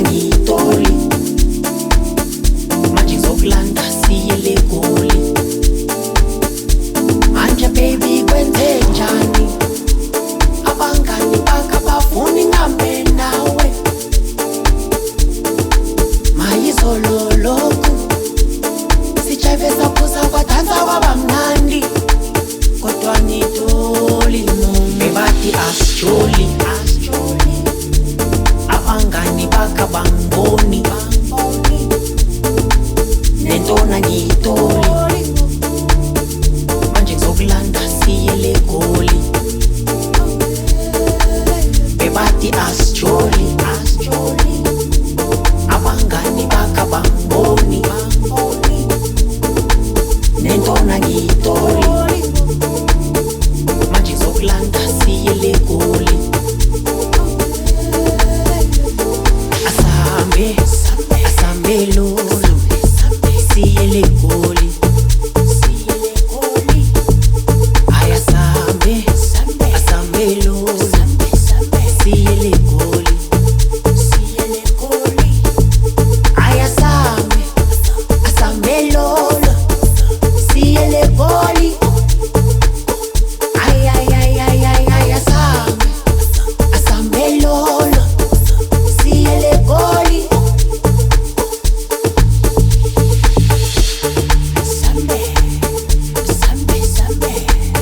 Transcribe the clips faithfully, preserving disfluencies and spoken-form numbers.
nentona ngiyitori manje ngizokulanda siyele eGoli. Manje baby kwenze njani? Abangani bakho abafuni ngihambe nawe. Mayizolo lokhu sijayive saphuza kwadansa kwaba mnandi, kodwa ngitoli noma bathi asijoli. Abangani bakho bangiboni nentona ngiyitori manje ngizokulanda siyele eGoli. Bebathi asijoli, abangani bakho bangiboni nentona ngiyitori manje ngizokulanda siyele eGoli. Asambe, asambe lolo siyele eGoli. Ay asambe, asambe lolo siyele eGoli. Ay asambe, asambe lolo siyele eGoli. Ay ay ay ay ay ay asambe, asambe lolo siyele eGoli. Sambe, sambe, sambe.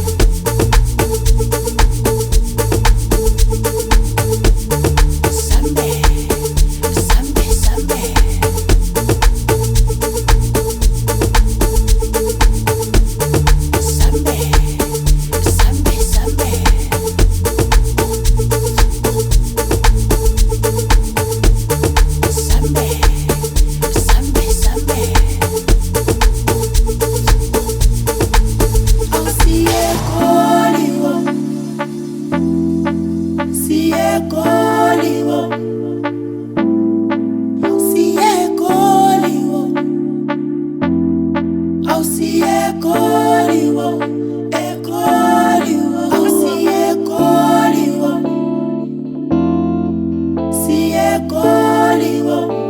Sambe, sambe, sambe. Sambe, sambe, sambe. Sambe, sambe, sambe. Oh, siye eGoli wo, siye eGoli wo, siye eGoli wo. Oh, siye eGoli wo, eGoli wo. Oh, siye eGoli wo, siye eGoli wo.